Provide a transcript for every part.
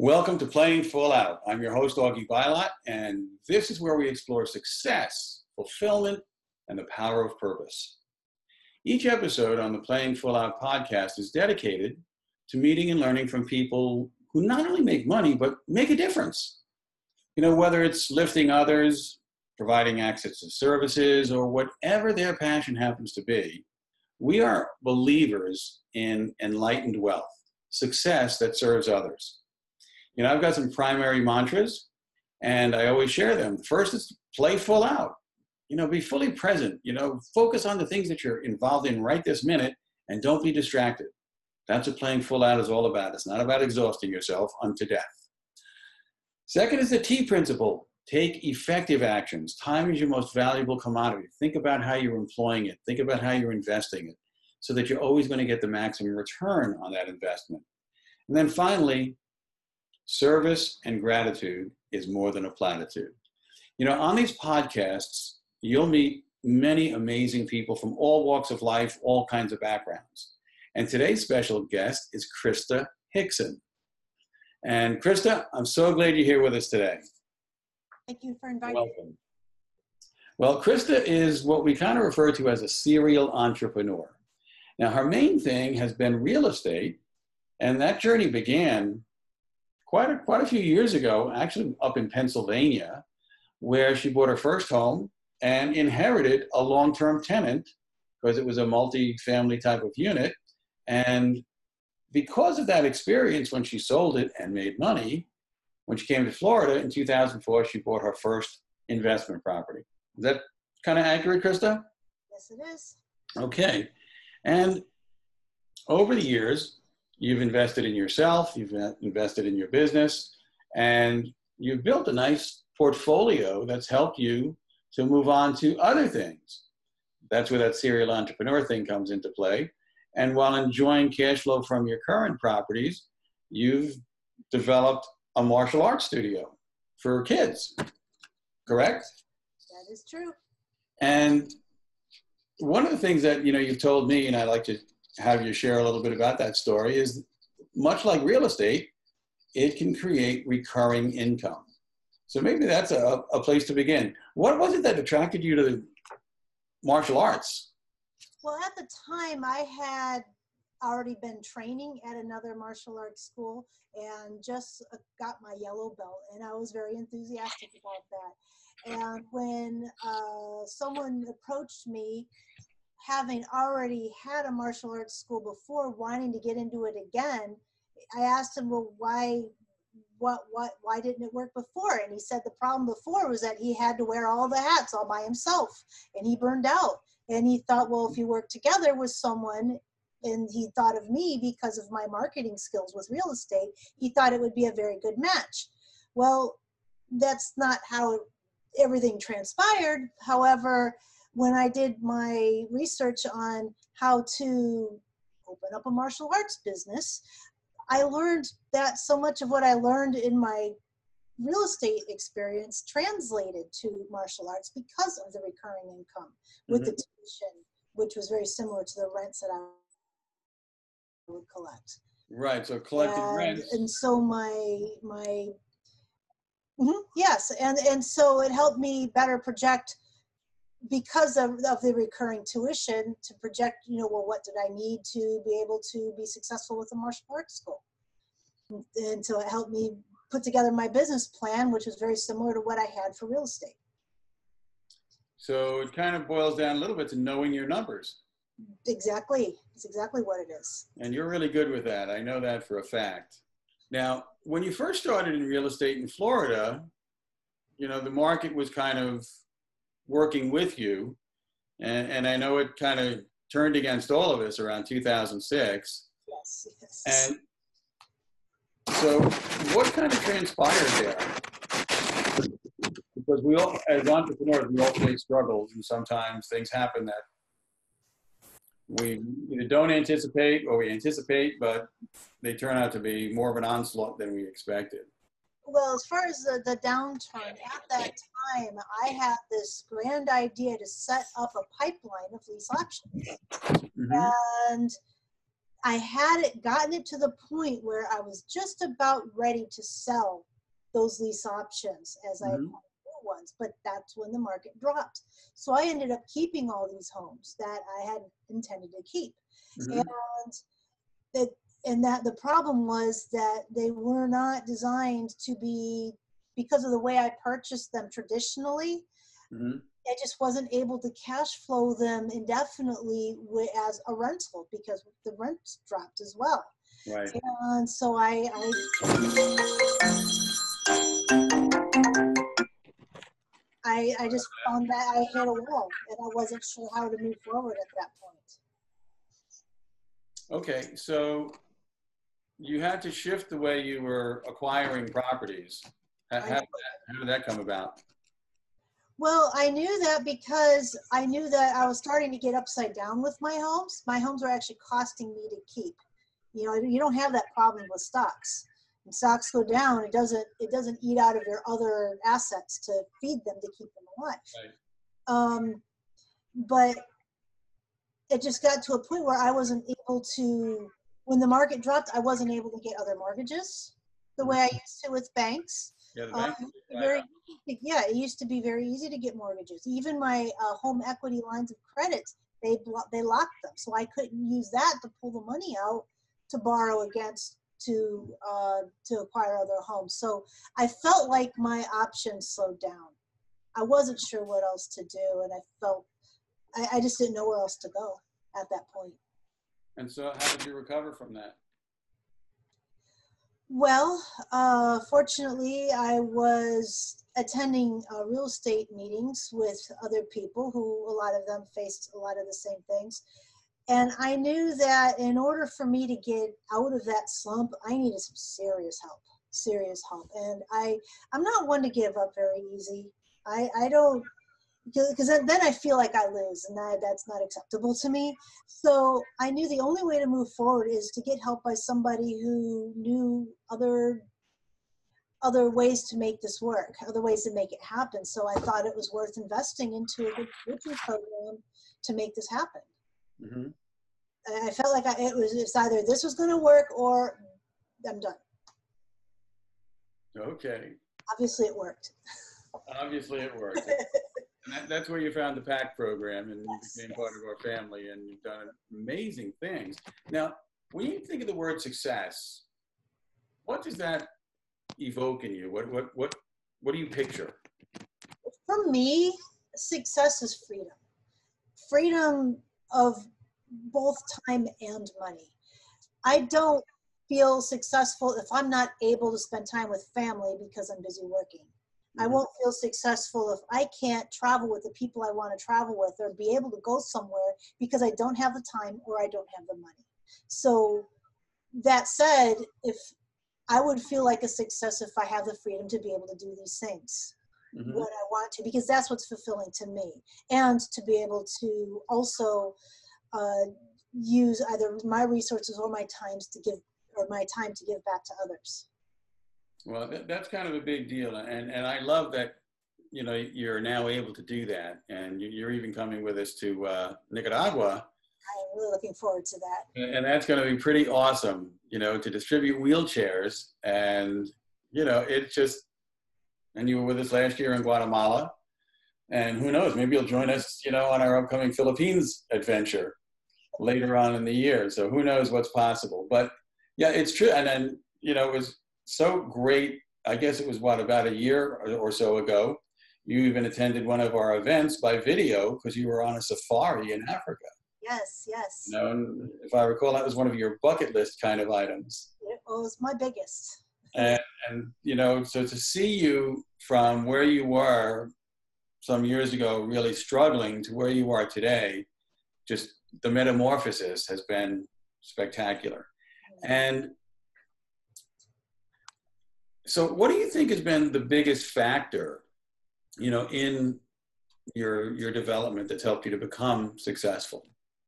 Welcome to Playing Full Out. I'm your host, Augie Bilot, and this is where we explore success, fulfillment, and the power of purpose. Each episode on the Playing Full Out podcast is dedicated to meeting and learning from people who not only make money, but make a difference. You know, whether it's lifting others, providing access to services, or whatever their passion happens to be, we are believers in enlightened wealth, success that serves others. You know, I've got some primary mantras, and I always share them. First is play full out. You know, be fully present. You know, focus on the things that you're involved in right this minute, and don't be distracted. That's what playing full out is all about. It's not about exhausting yourself unto death. Second is the T principle. Take effective actions. Time is your most valuable commodity. Think about how you're employing it. Think about how you're investing it so that you're always going to get the maximum return on that investment. And then finally, service and gratitude is more than a platitude. You know, on these podcasts, you'll meet many amazing people from all walks of life, all kinds of backgrounds. And today's special guest is Krista Hickson. And Krista, I'm so glad you're here with us today. Thank you for inviting me. Welcome. Well, Krista is what we kind of refer to as a serial entrepreneur. Now, her main thing has been real estate, and that journey began quite a few years ago, actually up in Pennsylvania, where she bought her first home and inherited a long-term tenant because it was a multi-family type of unit. And because of that experience, when she sold it and made money, when she came to Florida in 2004, she bought her first investment property. Is that kind of accurate, Krista? Yes, it is. Okay. And over the years, you've invested in yourself, you've invested in your business, and you've built a nice portfolio that's helped you to move on to other things. That's where that serial entrepreneur thing comes into play. And while enjoying cash flow from your current properties, you've developed a martial arts studio for kids, correct? That is true. And one of the things that, you know, you've told me, and I'd like to have you share a little bit about that story, is much like real estate, it can create recurring income. So maybe that's a place to begin. What was it that attracted you to the martial arts? Well, at the time, I had already been training at another martial arts school and just got my yellow belt, and I was very enthusiastic about that. And when someone approached me, having already had a martial arts school before, wanting to get into it again, I asked him, well, why didn't it work before? And he said the problem before was that he had to wear all the hats all by himself, and he burned out. And he thought, well, if you work together with someone, and he thought of me because of my marketing skills with real estate, he thought it would be a very good match. Well, that's not how everything transpired. However, when I did my research on how to open up a martial arts business, I learned that so much of what I learned in my real estate experience translated to martial arts because of the recurring income with the tuition, which was very similar to the rents that I would collect. Right, so collecting rents. And so yes, and so it helped me better project, because of the recurring tuition, to project, you know, well, what did I need to be able to be successful with a martial arts school? And so it helped me put together my business plan, which was very similar to what I had for real estate. So it kind of boils down a little bit to knowing your numbers. Exactly. It's exactly what it is. And you're really good with that. I know that for a fact. Now, when you first started in real estate in Florida, you know, the market was kind of working with you. And I know it kind of turned against all of us around 2006. Yes. And so what kind of transpired there? Because we all, as entrepreneurs, we all face struggles, and sometimes things happen that we either don't anticipate or we anticipate, but they turn out to be more of an onslaught than we expected. Well, as far as the downturn, at that time, I had this grand idea to set up a pipeline of lease options. And I had gotten it to the point where I was just about ready to sell those lease options as I Mm-hmm. acquired new ones, but that's when the market dropped. So I ended up keeping all these homes that I had intended to keep. And Mm-hmm. that that the problem was that they were not designed to be, because of the way I purchased them traditionally, Mm-hmm. I just wasn't able to cash flow them indefinitely as a rental because the rent dropped as well. Right. And so I just found that I hit a wall and I wasn't sure how to move forward at that point. Okay, so you had to shift the way you were acquiring properties. I How did that come about? Well, I knew that because I knew that I was starting to get upside down with my homes. My homes are actually costing me to keep. You know, you don't have that problem with stocks. When stocks go down, it doesn't eat out of your other assets to feed them to keep them alive. Right. But it just got to a point where I wasn't able to. When the market dropped, I wasn't able to get other mortgages the way I used to with banks. Yeah, the Um, bank. very yeah, it used to be very easy to get mortgages. Even my home equity lines of credit, they locked them, so I couldn't use that to pull the money out to borrow against to acquire other homes. So I felt like my options slowed down. I wasn't sure what else to do, and I just didn't know where else to go at that point. And so, how did you recover from that? Well, fortunately, I was attending real estate meetings with other people who, a lot of them faced a lot of the same things. And I knew that in order for me to get out of that slump, I needed some serious help. And I'm not one to give up very easy. I don't, because then I feel like I lose, and that's not acceptable to me. So I knew the only way to move forward is to get help by somebody who knew other ways to make this work, other ways to make it happen. So I thought it was worth investing into a good coaching program to make this happen. Mm-hmm. I felt like it's either this was going to work or I'm done. Okay. Obviously, it worked. Obviously, it worked. And that's where you found the PAC program, and you became part of our family, and you've done amazing things. Now, when you think of the word success, what does that evoke in you? What do you picture? For me, success is freedom. Freedom of both time and money. I don't feel successful if I'm not able to spend time with family because I'm busy working. I Mm-hmm. won't feel successful if I can't travel with the people I want to travel with or be able to go somewhere because I don't have the time or I don't have the money. So that said, if I would feel like a success if I have the freedom to be able to do these things Mm-hmm. when I want to, because that's what's fulfilling to me, and to be able to also use either my resources or my time to give back to others. Well, that's kind of a big deal, and I love that you're now able to do that, and you're even coming with us to Nicaragua, I'm really looking forward to that. and that's going to be pretty awesome. To distribute wheelchairs, and it's just. And you were with us last year in Guatemala, and who knows, maybe you'll join us, on our upcoming Philippines adventure later on in the year. So who knows what's possible? But yeah, it's true. And then it was so great. I guess it was about a year or so ago. You even attended one of our events by video because you were on a safari in Africa. Yes. And if I recall, that was one of your bucket list kind of items. It was my biggest. And so to see you from where you were some years ago, really struggling, to where you are today, just the metamorphosis has been spectacular. And so what do you think has been the biggest factor, in your development that's helped you to become successful?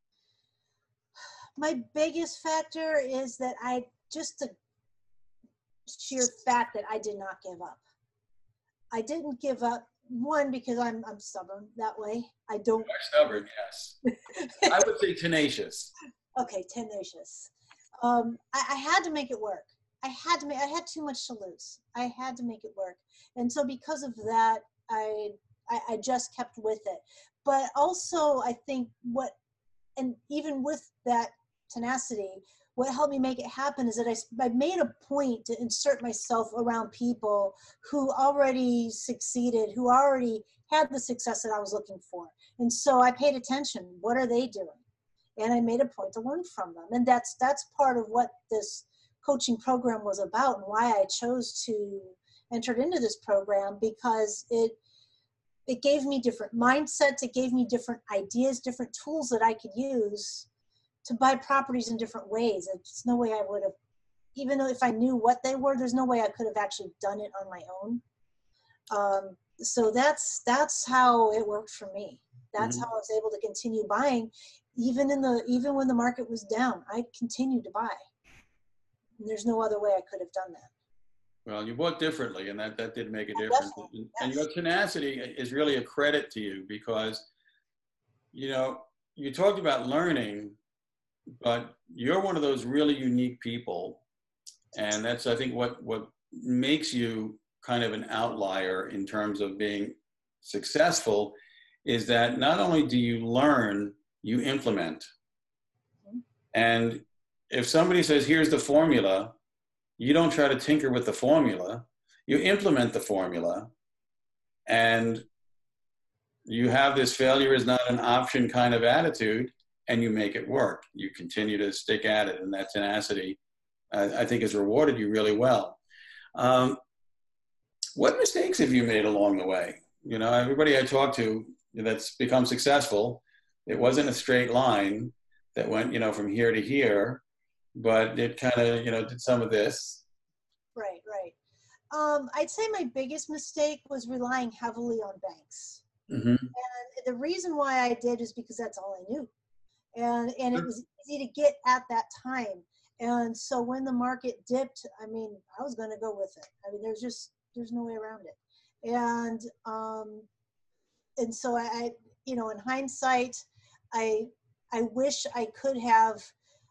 My biggest factor is that the sheer fact that I did not give up. I didn't give up, one, because I'm stubborn that way. You are stubborn, yes. I would say tenacious. Okay, tenacious. I had to make it work. I had too much to lose. I had to make it work. And so because of that, I just kept with it. But also I think and even with that tenacity, what helped me make it happen is that I made a point to insert myself around people who already succeeded, who already had the success that I was looking for. And so I paid attention. What are they doing? And I made a point to learn from them. And that's part of what this coaching program was about, and why I chose to enter into this program, because it gave me different mindsets. It gave me different ideas, different tools that I could use to buy properties in different ways. There's no way I would have, even though if I knew what they were, there's no way I could have actually done it on my own. So that's how it worked for me. That's how I was able to continue buying, even when the market was down. I continued to buy. And there's no other way I could have done that. Well, you bought differently, and that did make a difference. And your tenacity is really a credit to you, because, you talked about learning, but you're one of those really unique people. And that's, I think, what makes you kind of an outlier in terms of being successful, is that not only do you learn, you implement. And if somebody says, here's the formula, you don't try to tinker with the formula, you implement the formula, and you have this failure is not an option kind of attitude, and you make it work. You continue to stick at it, and that tenacity, I think, has rewarded you really well. What mistakes have you made along the way? Everybody I talk to that's become successful, it wasn't a straight line that went, from here to here, but it kind of, did some of this. Right. I'd say my biggest mistake was relying heavily on banks. Mm-hmm. And the reason why I did is because that's all I knew. And it was easy to get at that time. And so when the market dipped, I was going to go with it. There's no way around it. And so I in hindsight, I wish I could have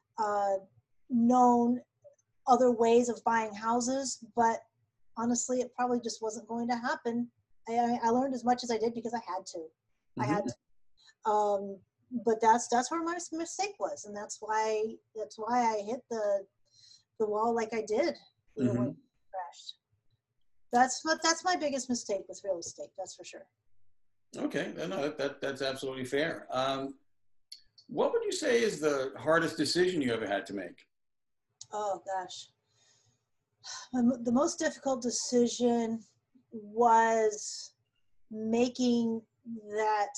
known other ways of buying houses, but honestly, it probably just wasn't going to happen. I learned as much as I did because I had to. Mm-hmm. I had to. But that's where my mistake was, and that's why I hit the wall like I did. When it crashed. That's my biggest mistake with real estate. That's for sure. Okay, no, that's absolutely fair. What would you say is the hardest decision you ever had to make? Oh gosh, the most difficult decision was making that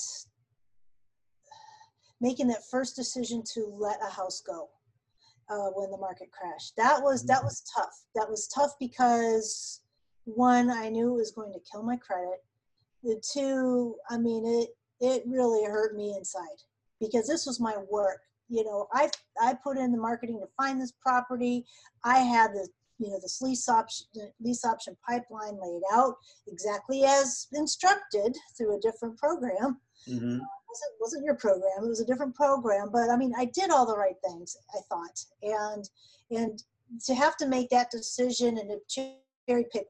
first decision to let a house go when the market crashed. That was tough. That was tough because, one, I knew it was going to kill my credit. The two, it really hurt me inside, because this was my work. I put in the marketing to find this property. I had this lease option pipeline laid out exactly as instructed through a different program. Mm-hmm. It wasn't your program, it was a different program, but I did all the right things, I thought. And to have to make that decision and to cherry pick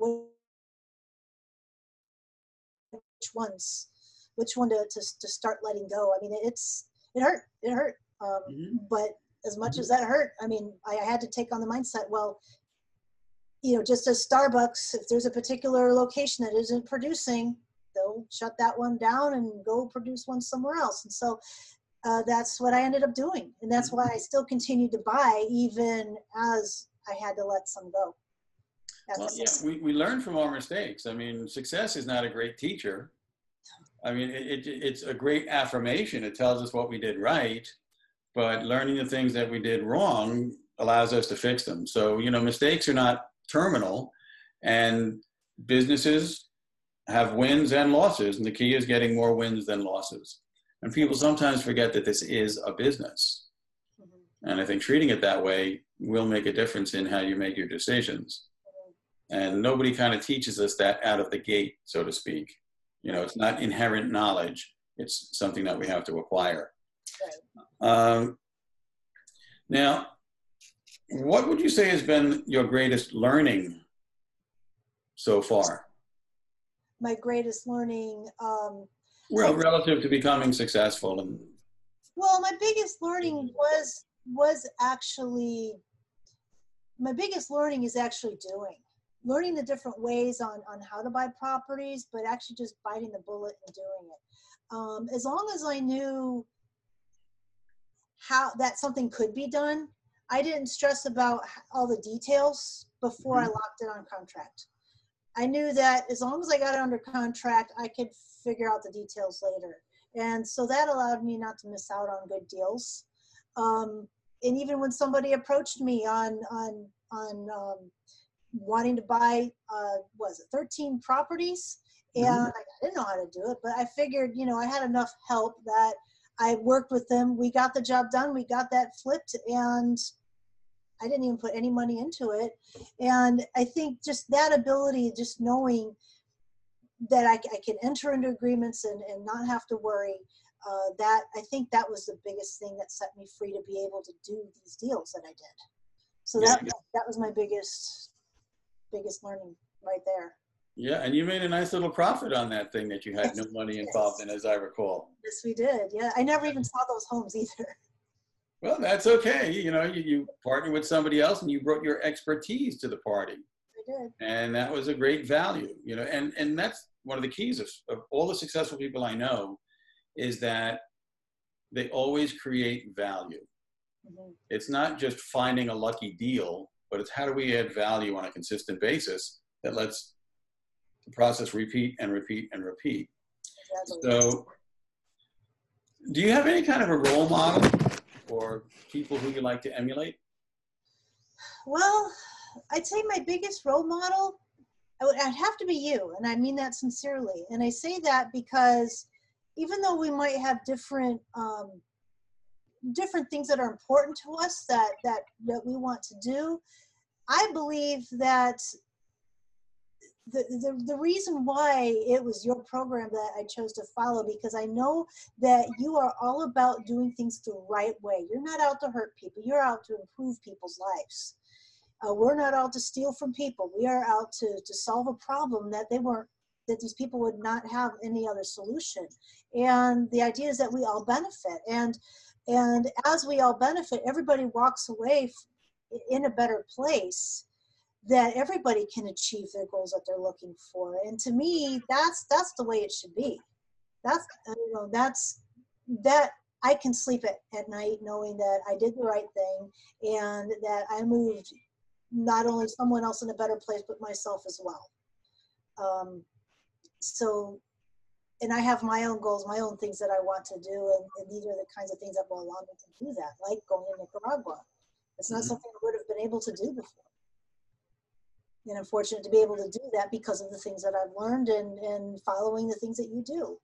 which one to start letting go. It hurt. But as much as that hurt, I had to take on the mindset, well, just as Starbucks, if there's a particular location that isn't producing, they'll shut that one down and go produce one somewhere else. And so that's what I ended up doing. And that's why I still continue to buy, even as I had to let some go. Well, yeah, we learn from our mistakes. Success is not a great teacher. It's a great affirmation. It tells us what we did right, but learning the things that we did wrong allows us to fix them. So, mistakes are not terminal, and businesses have wins and losses, and the key is getting more wins than losses. And people sometimes forget that this is a business. Mm-hmm. And I think treating it that way will make a difference in how you make your decisions. And nobody kind of teaches us that out of the gate, so to speak. It's not inherent knowledge. It's something that we have to acquire. Right. Now, What would you say has been your greatest learning so far? My greatest learning, Well, relative to becoming successful and well, my biggest learning was actually my biggest learning is actually learning the different ways on how to buy properties, but actually just biting the bullet and doing it. As long as I knew how that something could be done, I didn't stress about all the details before I locked it on contract. I knew that as long as I got it under contract, I could figure out the details later. And so that allowed me not to miss out on good deals. And even when somebody approached me on wanting to buy, was it 13 properties? And I didn't know how to do it, but I figured, I had enough help that I worked with them. We got the job done. We got that flipped, and I didn't even put any money into it. And I think just that ability, just knowing that I can enter into agreements and not have to worry, that I think that was the biggest thing that set me free to be able to do these deals that I did. So that was my biggest learning right there. yeah, and you made a nice little profit on that thing that you had no money involved in, as I recall. Yes, we did. Yeah, I never even saw those homes either. Well, that's okay. You partnered with somebody else and you brought your expertise to the party. I did. And that was a great value, and that's one of the keys of all the successful people I know, is that they always create value. It's not just finding a lucky deal, but it's how do we add value on a consistent basis that lets the process repeat and repeat and repeat. Exactly. So do you have any kind of a role model or people who you like to emulate? Well, I'd say my biggest role model, I'd have to be you, and I mean that sincerely. And I say that because even though we might have different things that are important to us that we want to do, I believe that the reason why it was your program that I chose to follow, because I know that you are all about doing things the right way. You're not out to hurt people. You're out to improve people's lives. We're not out to steal from people. We are out to solve a problem that these people would not have any other solution. And the idea is that we all benefit. And as we all benefit, everybody walks away in a better place, that everybody can achieve their goals that they're looking for. And to me, that's the way it should be. That I can sleep at night knowing that I did the right thing and that I moved not only someone else in a better place, but myself as well. And I have my own goals, my own things that I want to do. And these are the kinds of things that will allow me to do that, like going to Nicaragua. It's not something I would have been able to do before. And I'm fortunate to be able to do that because of the things that I've learned and following the things that you do.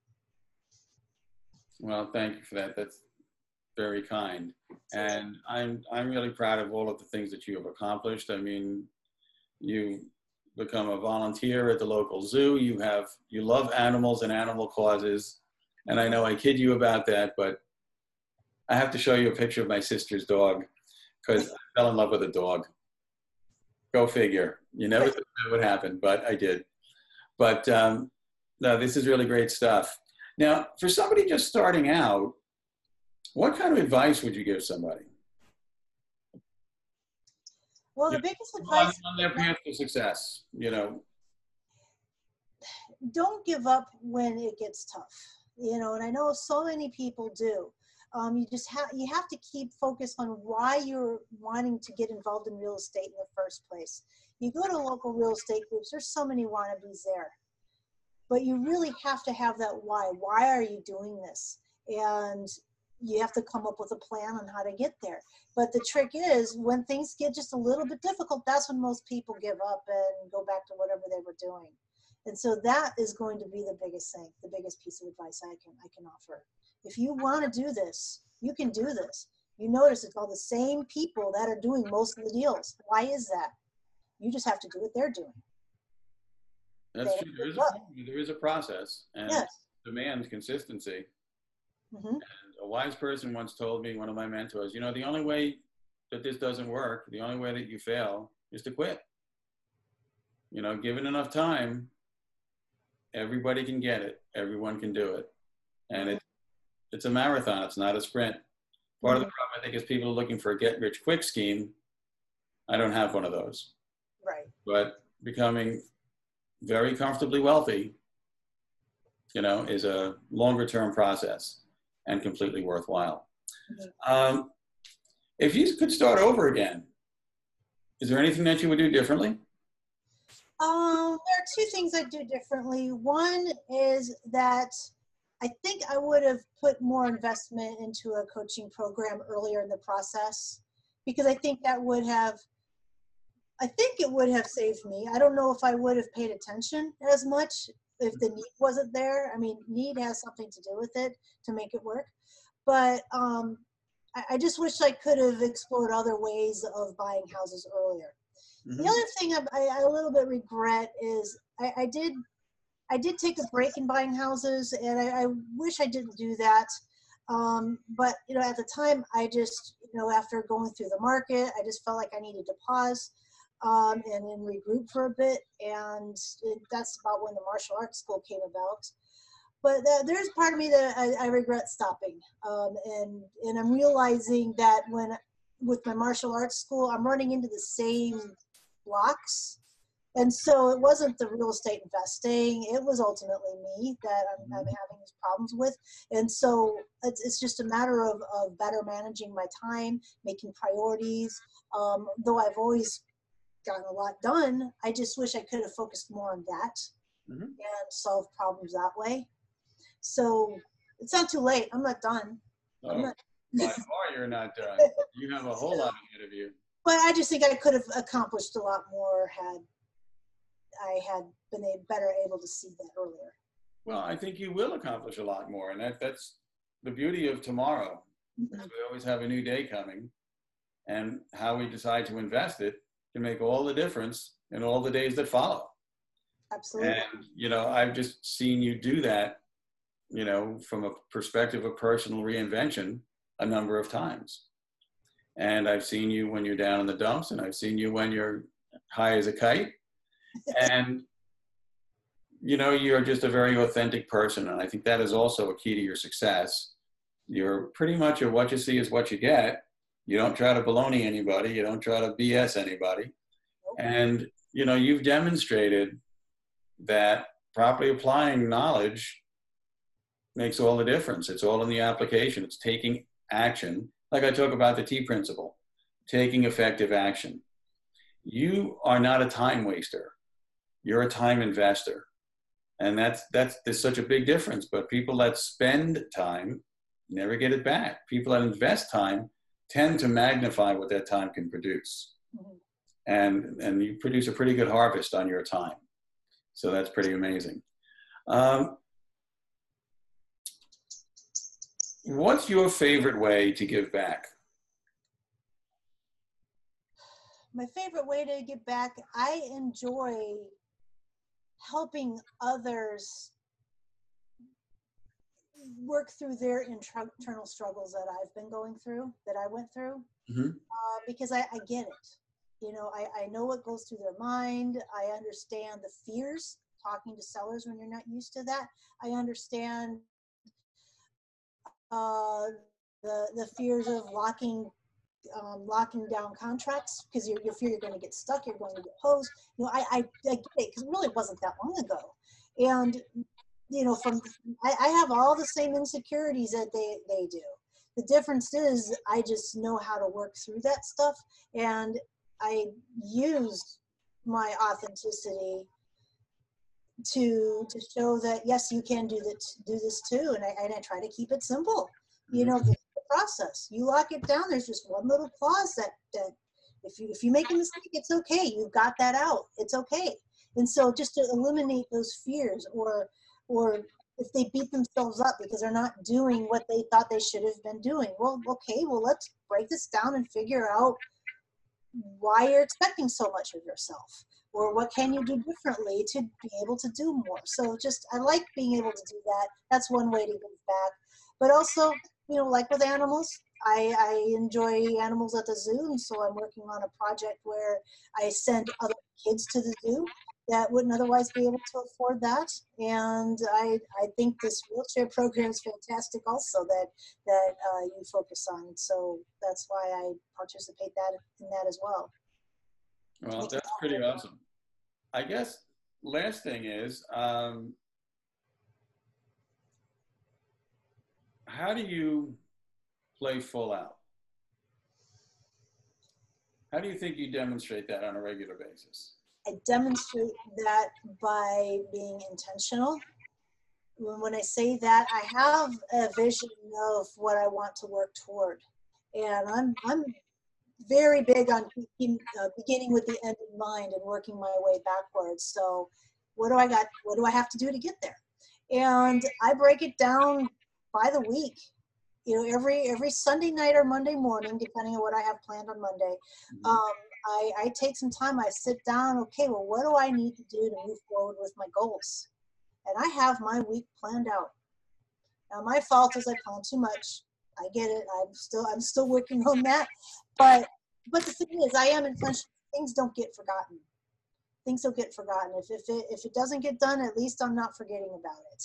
Well, thank you for that. That's very kind. And I'm really proud of all of the things that you have accomplished. I mean, you've become a volunteer at the local zoo. You love animals and animal causes. And I know I kid you about that, but I have to show you a picture of my sister's dog because I fell in love with a dog. Go figure. You never thought that would happen, but I did. But no, this is really great stuff. Now, for somebody just starting out, what kind of advice would you give somebody? Well, the biggest advice on their path to success, Don't give up when it gets tough, and I know so many people do. You have to keep focused on why you're wanting to get involved in real estate in the first place. You go to local real estate groups, there's so many wannabes there, but you really have to have that why. Why are you doing this? And you have to come up with a plan on how to get there. But the trick is, when things get just a little bit difficult, that's when most people give up and go back to whatever they were doing. And so that is going to be the biggest thing, the biggest piece of advice I can offer. If you want to do this, you can do this. You notice it's all the same people that are doing most of the deals. Why is that? You just have to do what they're doing. That's true. There is a process, and demands consistency. And a wise person once told me, one of my mentors, the only way that this doesn't work, the only way that you fail is to quit. You know, given enough time, everybody can get it. Everyone can do it. And it's a marathon. It's not a sprint. Part of the problem, I think, is people are looking for a get-rich-quick scheme. I don't have one of those. Right. But becoming very comfortably wealthy, you know, is a longer-term process and completely worthwhile. If you could start over again, is there anything that you would do differently? There are two things I do differently. One is that I think I would have put more investment into a coaching program earlier in the process, because I think it would have saved me. I don't know if I would have paid attention as much if the need wasn't there. I mean, need has something to do with it to make it work. But I just wish I could have explored other ways of buying houses earlier. The other thing I a little bit regret is I did take a break in buying houses, and I wish I didn't do that. But, you know, at the time, I just, you know, after going through the market, I just felt like I needed to pause and then regroup for a bit. And that's about when the martial arts school came about. But there's part of me that I regret stopping. And I'm realizing that with my martial arts school, I'm running into the same blocks. And so it wasn't the real estate investing. It was ultimately me that I'm having these problems with. And so it's just a matter of better managing my time, making priorities. Though I've always gotten a lot done, I just wish I could have focused more on that and solved problems that way. So it's not too late. I'm not done. Oh, by far you're not done. You have a whole lot ahead of you. But I just think I could have accomplished a lot more had I had been better able to see that earlier. Well, I think you will accomplish a lot more, and that's the beauty of tomorrow. We always have a new day coming, and how we decide to invest it can make all the difference in all the days that follow. Absolutely. And, you know, I've just seen you do that, you know, from a perspective of personal reinvention a number of times. And I've seen you when you're down in the dumps, and I've seen you when you're high as a kite. And, you know, you're just a very authentic person. And I think that is also a key to your success. You're pretty much a what you see is what you get. You don't try to baloney anybody. You don't try to BS anybody. And, you know, you've demonstrated that properly applying knowledge makes all the difference. It's all in the application. It's taking action. Like I talk about the T principle, taking effective action. You are not a time waster. You're a time investor. And there's such a big difference. But people that spend time never get it back. People that invest time tend to magnify what that time can produce. And you produce a pretty good harvest on your time. So that's pretty amazing. What's your favorite way to give back? My favorite way to give back, I enjoy helping others work through their internal struggles that I've been going through, that I went through, because I get it. You know, I know what goes through their mind. I understand the fears, talking to sellers when you're not used to that. I understand the fears of locking down contracts because you fear you're going to get stuck, you're going to get posed. You know, I get it because it really wasn't that long ago. And, you know, I have all the same insecurities that they do. The difference is I just know how to work through that stuff, and I use my authenticity to show that, yes, you can do this too. And I try to keep it simple. You know, the process, you lock it down. There's just one little clause that if you make a mistake, it's okay. You've got that out. It's okay. And so just to eliminate those fears, or if they beat themselves up because they're not doing what they thought they should have been doing. Well, okay, well, let's break this down and figure out why you're expecting so much of yourself, or what can you do differently to be able to do more. So just, I like being able to do that. That's one way to give back. But also, you know, like with animals, I enjoy animals at the zoo, and so I'm working on a project where I send other kids to the zoo that wouldn't otherwise be able to afford that. And I think this wheelchair program is fantastic also that you focus on. So that's why I participate in that as well. Well, that's pretty awesome. I guess last thing is, how do you play full out? How do you think you demonstrate that on a regular basis? I demonstrate that by being intentional. When I say that, I have a vision of what I want to work toward. And I'm very big on beginning with the end in mind and working my way backwards. So what do I have to do to get there? And I break it down by the week. You know, every Sunday night or Monday morning, depending on what I have planned on Monday, I take some time, I sit down, okay, well, what do I need to do to move forward with my goals? And I have my week planned out. Now, my fault is I plan too much. I get it. I'm still working on that. But the thing is, I am intentional. Things don't get forgotten. Things don't get forgotten. If it doesn't get done, at least I'm not forgetting about it.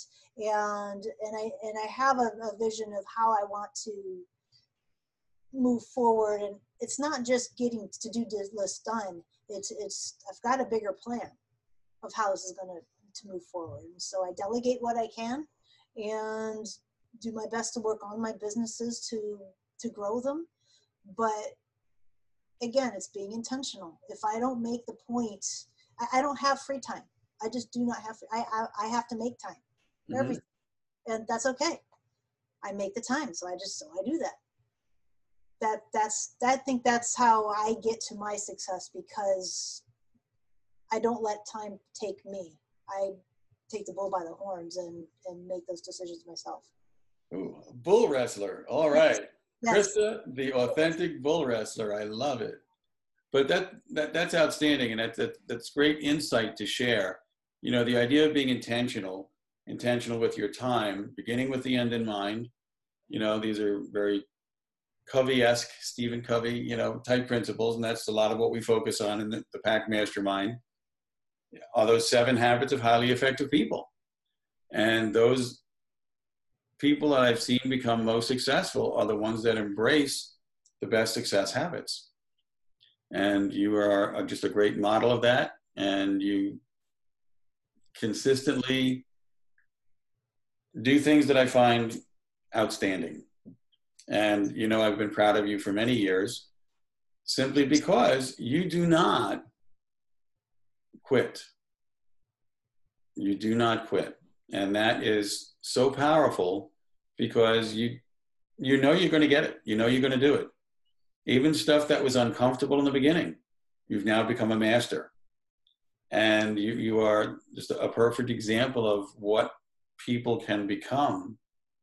And I have a vision of how I want to move forward. And it's not just getting to-do list done. It's I've got a bigger plan of how this is going to move forward. And so I delegate what I can and do my best to work on my businesses to grow them. But again, it's being intentional. If I don't make the point, I don't have free time. I just do not have, I have to make time for everything. And that's okay. I make the time. So I do that. I think that's how I get to my success, because I don't let time take me. I take the bull by the horns and make those decisions myself. Ooh, bull wrestler. All right. Yes. Krista, the authentic bull wrestler. I love it. But that's outstanding, and that's great insight to share. You know, the idea of being intentional with your time, beginning with the end in mind. You know, these are very Covey-esque, Stephen Covey, you know, type principles, and that's a lot of what we focus on in the PAC Mastermind. Are those 7 habits of highly effective people. And those people that I've seen become most successful are the ones that embrace the best success habits. And you are just a great model of that. And you consistently do things that I find outstanding. And, you know, I've been proud of you for many years, simply because you do not quit. You do not quit. And that is so powerful, because you know you're going to get it. You know you're going to do it. Even stuff that was uncomfortable in the beginning, you've now become a master. And you are just a perfect example of what people can become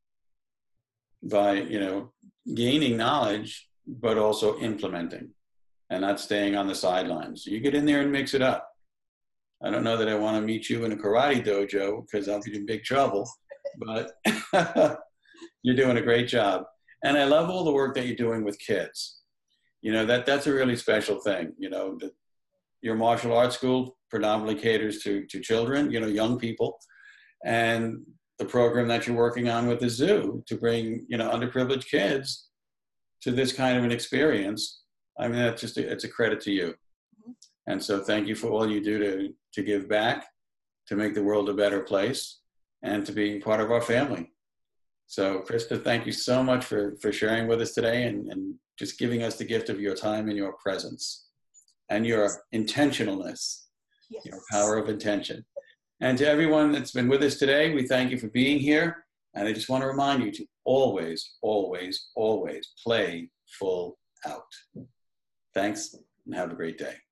by, you know, gaining knowledge, but also implementing and not staying on the sidelines. You get in there and mix it up. I don't know that I want to meet you in a karate dojo, because I'll be in big trouble, but you're doing a great job. And I love all the work that you're doing with kids. You know, that's a really special thing. You know, your martial arts school predominantly caters to children, you know, young people. And the program that you're working on with the zoo to bring, you know, underprivileged kids to this kind of an experience. I mean, that's just, it's a credit to you. And so thank you for all you do to give back, to make the world a better place, and to being part of our family. So Krista, thank you so much for sharing with us today, and just giving us the gift of your time and your presence and your intentionalness, Yes. your power of intention. And to everyone that's been with us today, we thank you for being here. And I just want to remind you to always, always, always play full out. Thanks, and have a great day.